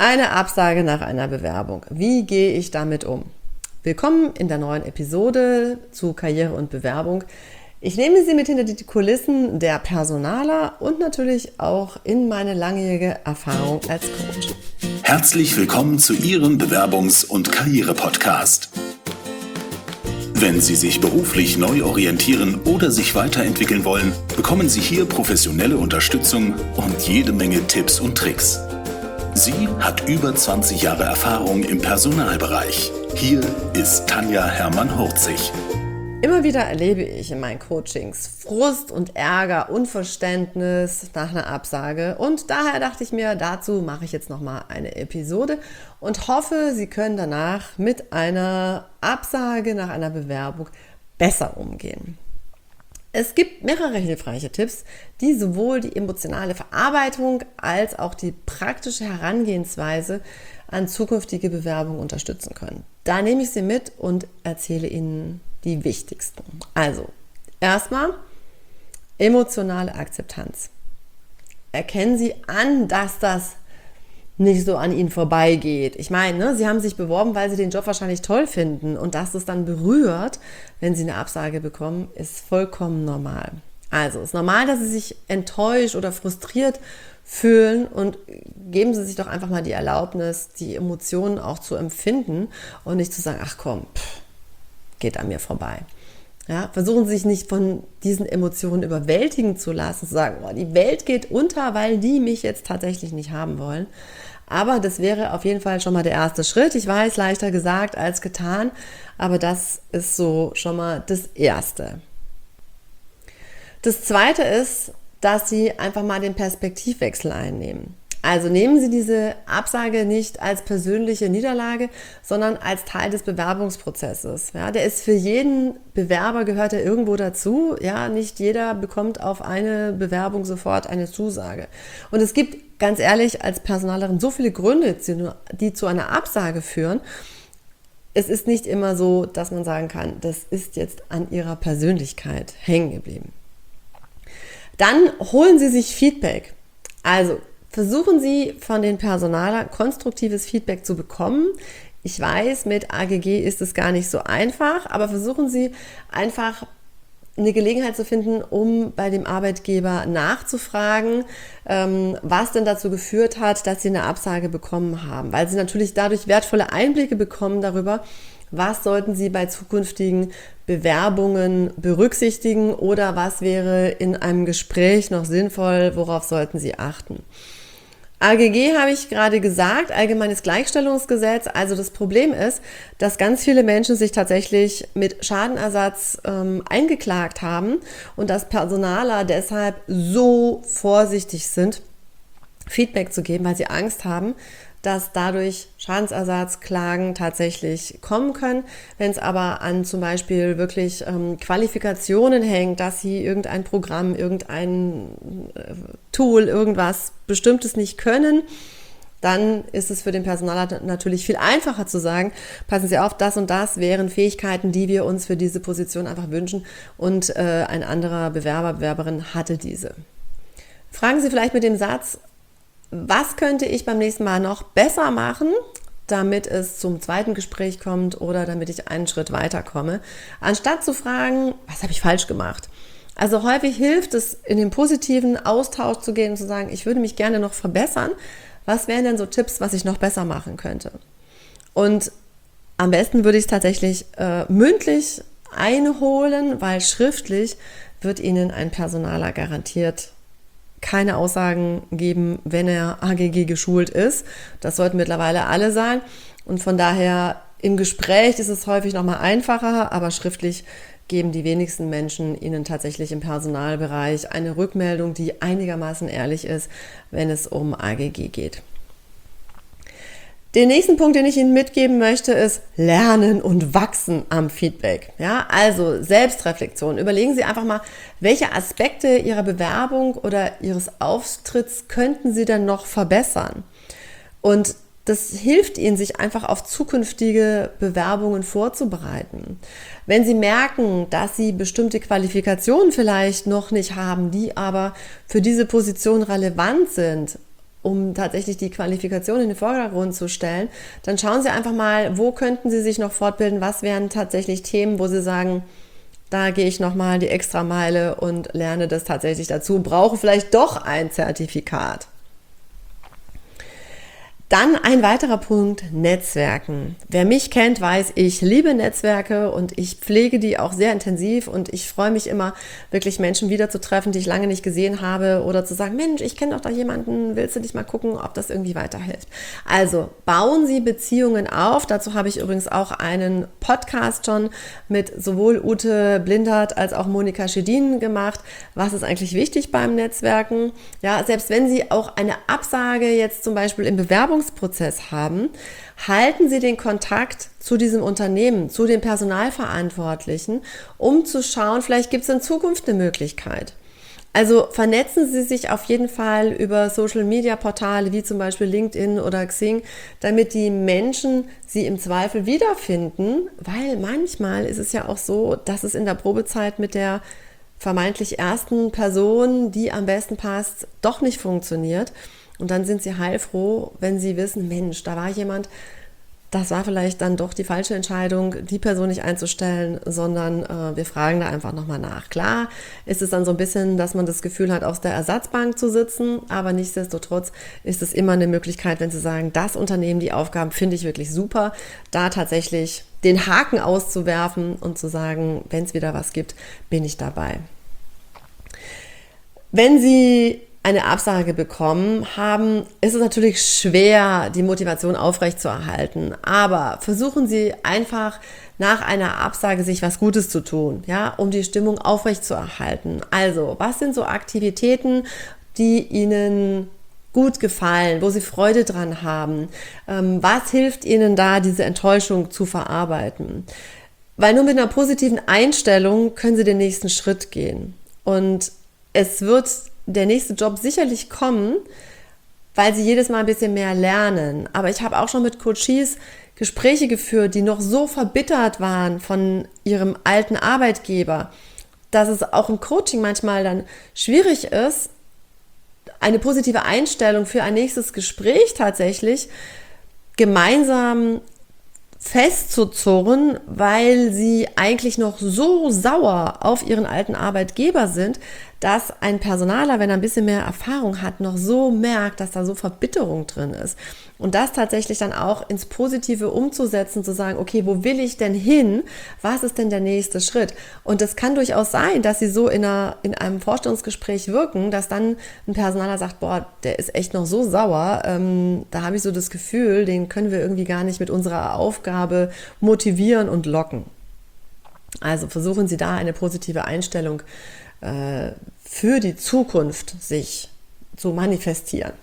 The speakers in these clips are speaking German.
Eine Absage nach einer Bewerbung. Wie gehe ich damit um? Willkommen in der neuen Episode zu Karriere und Bewerbung. Ich nehme Sie mit hinter die Kulissen der Personaler und natürlich auch in meine langjährige Erfahrung als Coach. Herzlich willkommen zu Ihrem Bewerbungs- und Karriere-Podcast. Wenn Sie sich beruflich neu orientieren oder sich weiterentwickeln wollen, bekommen Sie hier professionelle Unterstützung und jede Menge Tipps und Tricks. Sie hat über 20 Jahre Erfahrung im Personalbereich. Hier ist Tanja Hermann-Hurzig. Immer wieder erlebe ich in meinen Coachings Frust und Ärger, Unverständnis nach einer Absage und daher dachte ich mir, dazu mache ich jetzt nochmal eine Episode und hoffe, Sie können danach mit einer Absage nach einer Bewerbung besser umgehen. Es gibt mehrere hilfreiche Tipps, die sowohl die emotionale Verarbeitung als auch die praktische Herangehensweise an zukünftige Bewerbungen unterstützen können. Da nehme ich Sie mit und erzähle Ihnen die wichtigsten. Also, erstmal emotionale Akzeptanz. Erkennen Sie an, dass das nicht so an Ihnen vorbeigeht. Ich meine, Sie haben sich beworben, weil Sie den Job wahrscheinlich toll finden und dass es dann berührt, wenn Sie eine Absage bekommen, ist vollkommen normal. Also, es ist normal, dass Sie sich enttäuscht oder frustriert fühlen und geben Sie sich doch einfach mal die Erlaubnis, die Emotionen auch zu empfinden und nicht zu sagen, ach komm, geht an mir vorbei. Ja, versuchen Sie sich nicht von diesen Emotionen überwältigen zu lassen, zu sagen, oh, die Welt geht unter, weil die mich jetzt tatsächlich nicht haben wollen. Aber das wäre auf jeden Fall schon mal der erste Schritt. Ich weiß, leichter gesagt als getan, aber das ist so schon mal das Erste. Das Zweite ist, dass Sie einfach mal den Perspektivwechsel einnehmen. Also nehmen Sie diese Absage nicht als persönliche Niederlage, sondern als Teil des Bewerbungsprozesses. Ja, der ist für jeden Bewerber, gehört er irgendwo dazu. Ja, nicht jeder bekommt auf eine Bewerbung sofort eine Zusage. Und es gibt, ganz ehrlich, als Personalerin so viele Gründe, die zu einer Absage führen. Es ist nicht immer so, dass man sagen kann, das ist jetzt an Ihrer Persönlichkeit hängen geblieben. Dann holen Sie sich Feedback. Also versuchen Sie von den Personalern konstruktives Feedback zu bekommen. Ich weiß, mit AGG ist es gar nicht so einfach, aber versuchen Sie einfach eine Gelegenheit zu finden, um bei dem Arbeitgeber nachzufragen, was denn dazu geführt hat, dass Sie eine Absage bekommen haben, weil Sie natürlich dadurch wertvolle Einblicke bekommen darüber, was sollten Sie bei zukünftigen Bewerbungen berücksichtigen oder was wäre in einem Gespräch noch sinnvoll, worauf sollten Sie achten. AGG habe ich gerade gesagt, Allgemeines Gleichstellungsgesetz. Also das Problem ist, dass ganz viele Menschen sich tatsächlich mit Schadenersatz eingeklagt haben und dass Personaler deshalb so vorsichtig sind, Feedback zu geben, weil sie Angst haben, dass dadurch Schadensersatzklagen tatsächlich kommen können. Wenn es aber an zum Beispiel wirklich Qualifikationen hängt, dass sie irgendein Programm, irgendein Tool, irgendwas Bestimmtes nicht können, dann ist es für den Personaler natürlich viel einfacher zu sagen, passen Sie auf, das und das wären Fähigkeiten, die wir uns für diese Position einfach wünschen und ein anderer Bewerber, Bewerberin hatte diese. Fragen Sie vielleicht mit dem Satz, was könnte ich beim nächsten Mal noch besser machen, damit es zum zweiten Gespräch kommt oder damit ich einen Schritt weiterkomme, anstatt zu fragen, was habe ich falsch gemacht? Also häufig hilft es, in den positiven Austausch zu gehen und zu sagen, ich würde mich gerne noch verbessern. Was wären denn so Tipps, was ich noch besser machen könnte? Und am besten würde ich es tatsächlich mündlich einholen, weil schriftlich wird Ihnen ein Personaler garantiert keine Aussagen geben, wenn er AGG geschult ist. Das sollten mittlerweile alle sein. Und von daher im Gespräch ist es häufig nochmal einfacher, aber schriftlich geben die wenigsten Menschen Ihnen tatsächlich im Personalbereich eine Rückmeldung, die einigermaßen ehrlich ist, wenn es um AGG geht. Den nächsten Punkt, den ich Ihnen mitgeben möchte, ist Lernen und Wachsen am Feedback. Ja, also Selbstreflexion. Überlegen Sie einfach mal, welche Aspekte Ihrer Bewerbung oder Ihres Auftritts könnten Sie denn noch verbessern? Und das hilft Ihnen, sich einfach auf zukünftige Bewerbungen vorzubereiten. Wenn Sie merken, dass Sie bestimmte Qualifikationen vielleicht noch nicht haben, die aber für diese Position relevant sind, um tatsächlich die Qualifikation in den Vordergrund zu stellen, dann schauen Sie einfach mal, wo könnten Sie sich noch fortbilden, was wären tatsächlich Themen, wo Sie sagen, da gehe ich nochmal die Extrameile und lerne das tatsächlich dazu, brauche vielleicht doch ein Zertifikat. Dann ein weiterer Punkt, Netzwerken. Wer mich kennt, weiß, ich liebe Netzwerke und ich pflege die auch sehr intensiv und ich freue mich immer, wirklich Menschen wiederzutreffen, die ich lange nicht gesehen habe oder zu sagen, Mensch, ich kenne doch da jemanden, willst du dich mal gucken, ob das irgendwie weiterhilft. Also bauen Sie Beziehungen auf. Dazu habe ich übrigens auch einen Podcast schon mit sowohl Ute Blindert als auch Monika Schedin gemacht. Was ist eigentlich wichtig beim Netzwerken? Ja, selbst wenn Sie auch eine Absage jetzt zum Beispiel im Bewerbungsprozess haben, halten Sie den Kontakt zu diesem Unternehmen, zu den Personalverantwortlichen, um zu schauen, vielleicht gibt es in Zukunft eine Möglichkeit. Also vernetzen Sie sich auf jeden Fall über Social-Media-Portale wie zum Beispiel LinkedIn oder Xing, damit die Menschen Sie im Zweifel wiederfinden, weil manchmal ist es ja auch so, dass es in der Probezeit mit der vermeintlich ersten Person, die am besten passt, doch nicht funktioniert. Und dann sind Sie heilfroh, wenn Sie wissen, Mensch, da war jemand, das war vielleicht dann doch die falsche Entscheidung, die Person nicht einzustellen, sondern wir fragen da einfach nochmal nach. Klar ist es dann so ein bisschen, dass man das Gefühl hat, auf der Ersatzbank zu sitzen, aber nichtsdestotrotz ist es immer eine Möglichkeit, wenn Sie sagen, das Unternehmen, die Aufgaben finde ich wirklich super, da tatsächlich den Haken auszuwerfen und zu sagen, wenn es wieder was gibt, bin ich dabei. Wenn Sie eine Absage bekommen haben, ist es natürlich schwer, die Motivation aufrechtzuerhalten. Aber versuchen Sie einfach nach einer Absage sich was Gutes zu tun, ja, um die Stimmung aufrechtzuerhalten. Also, was sind so Aktivitäten, die Ihnen gut gefallen, wo Sie Freude dran haben? Was hilft Ihnen da, diese Enttäuschung zu verarbeiten? Weil nur mit einer positiven Einstellung können Sie den nächsten Schritt gehen. Und es wird der nächste Job sicherlich kommen, weil sie jedes Mal ein bisschen mehr lernen. Aber ich habe auch schon mit Coaches Gespräche geführt, die noch so verbittert waren von ihrem alten Arbeitgeber, dass es auch im Coaching manchmal dann schwierig ist, eine positive Einstellung für ein nächstes Gespräch tatsächlich gemeinsam festzuzurren, weil sie eigentlich noch so sauer auf ihren alten Arbeitgeber sind, dass ein Personaler, wenn er ein bisschen mehr Erfahrung hat, noch so merkt, dass da so Verbitterung drin ist. Und das tatsächlich dann auch ins Positive umzusetzen, zu sagen, okay, wo will ich denn hin? Was ist denn der nächste Schritt? Und es kann durchaus sein, dass sie so in einem Vorstellungsgespräch wirken, dass dann ein Personaler sagt, boah, der ist echt noch so sauer, da habe ich so das Gefühl, den können wir irgendwie gar nicht mit unserer Aufgabe motivieren und locken. Also versuchen Sie da eine positive Einstellung für die Zukunft sich zu manifestieren.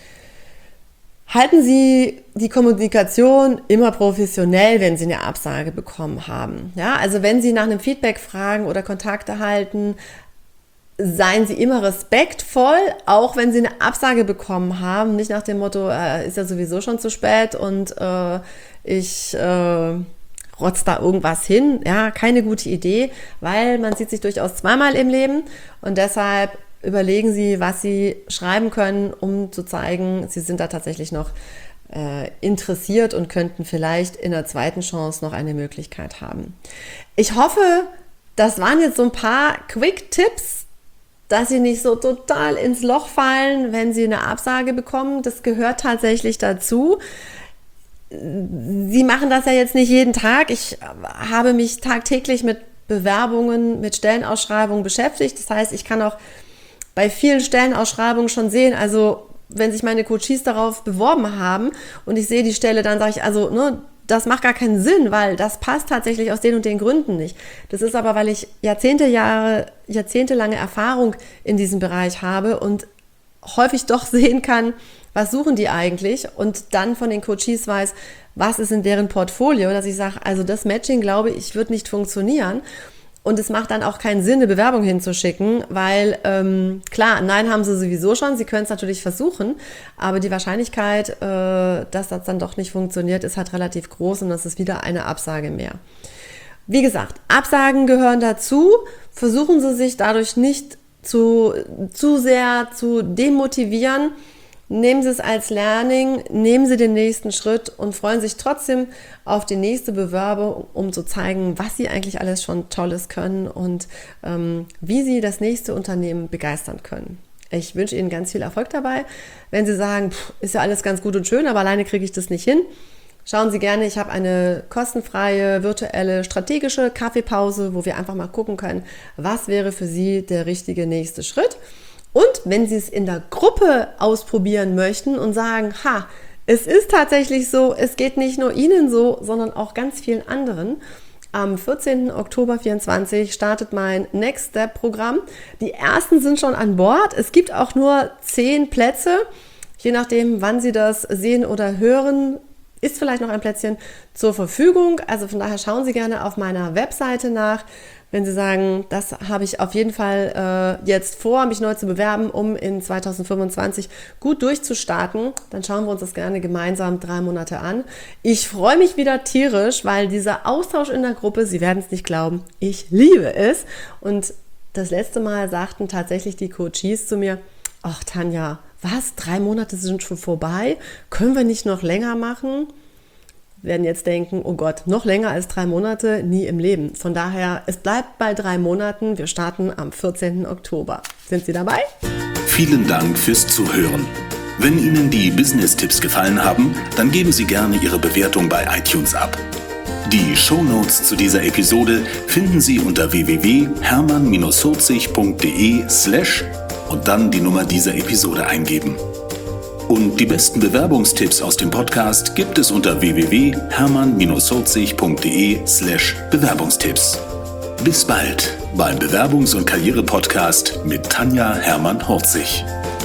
Halten Sie die Kommunikation immer professionell, wenn Sie eine Absage bekommen haben. Ja, also wenn Sie nach einem Feedback fragen oder Kontakt erhalten, seien Sie immer respektvoll, auch wenn Sie eine Absage bekommen haben. Nicht nach dem Motto, ist ja sowieso schon zu spät und ich rotzt da irgendwas hin. Ja, keine gute Idee, weil man sieht sich durchaus zweimal im Leben und deshalb überlegen Sie, was Sie schreiben können, um zu zeigen, Sie sind da tatsächlich noch interessiert und könnten vielleicht in der zweiten Chance noch eine Möglichkeit haben. Ich hoffe, das waren jetzt so ein paar Quick-Tipps, dass Sie nicht so total ins Loch fallen, wenn Sie eine Absage bekommen. Das gehört tatsächlich dazu. Sie machen das ja jetzt nicht jeden Tag. Ich habe mich tagtäglich mit Bewerbungen, mit Stellenausschreibungen beschäftigt. Das heißt, ich kann auch bei vielen Stellenausschreibungen schon sehen, also wenn sich meine Coaches darauf beworben haben und ich sehe die Stelle, dann sage ich, also das macht gar keinen Sinn, weil das passt tatsächlich aus den und den Gründen nicht. Das ist aber, weil ich jahrzehntelange Erfahrung in diesem Bereich habe und häufig doch sehen kann, was suchen die eigentlich und dann von den Coaches weiß, was ist in deren Portfolio, dass ich sage, also das Matching, glaube ich, wird nicht funktionieren und es macht dann auch keinen Sinn, eine Bewerbung hinzuschicken, weil klar, nein haben sie sowieso schon, sie können es natürlich versuchen, aber die Wahrscheinlichkeit, dass das dann doch nicht funktioniert, ist halt relativ groß und das ist wieder eine Absage mehr. Wie gesagt, Absagen gehören dazu, versuchen Sie sich dadurch nicht zu sehr zu demotivieren Nehmen Sie es als Learning, nehmen Sie den nächsten Schritt und freuen sich trotzdem auf die nächste Bewerbung, um zu zeigen, was Sie eigentlich alles schon Tolles können und wie Sie das nächste Unternehmen begeistern können. Ich wünsche Ihnen ganz viel Erfolg dabei. Wenn Sie sagen, ist ja alles ganz gut und schön, aber alleine kriege ich das nicht hin, schauen Sie gerne, ich habe eine kostenfreie, virtuelle, strategische Kaffeepause, wo wir einfach mal gucken können, was wäre für Sie der richtige nächste Schritt. Und wenn Sie es in der Gruppe ausprobieren möchten und sagen, es ist tatsächlich so, es geht nicht nur Ihnen so, sondern auch ganz vielen anderen. Am 14. Oktober 2024 startet mein Next Step Programm. Die ersten sind schon an Bord. Es gibt auch nur 10 Plätze. Je nachdem, wann Sie das sehen oder hören, ist vielleicht noch ein Plätzchen zur Verfügung. Also von daher schauen Sie gerne auf meiner Webseite nach. Wenn Sie sagen, das habe ich auf jeden Fall jetzt vor, mich neu zu bewerben, um in 2025 gut durchzustarten, dann schauen wir uns das gerne gemeinsam 3 Monate an. Ich freue mich wieder tierisch, weil dieser Austausch in der Gruppe, Sie werden es nicht glauben, ich liebe es. Und das letzte Mal sagten tatsächlich die Coaches zu mir, ach Tanja, was, 3 Monate sind schon vorbei? Können wir nicht noch länger machen? Werden jetzt denken, oh Gott, noch länger als 3 Monate, nie im Leben. Von daher, es bleibt bei 3 Monaten. Wir starten am 14. Oktober. Sind Sie dabei? Vielen Dank fürs Zuhören. Wenn Ihnen die Business-Tipps gefallen haben, dann geben Sie gerne Ihre Bewertung bei iTunes ab. Die Shownotes zu dieser Episode finden Sie unter www.hermann-40.de/ und dann die Nummer dieser Episode eingeben. Und die besten Bewerbungstipps aus dem Podcast gibt es unter www.hermann-40.de/Bewerbungstipps. Bis bald beim Bewerbungs- und Karriere-Podcast mit Tanja Hermann-Horzig.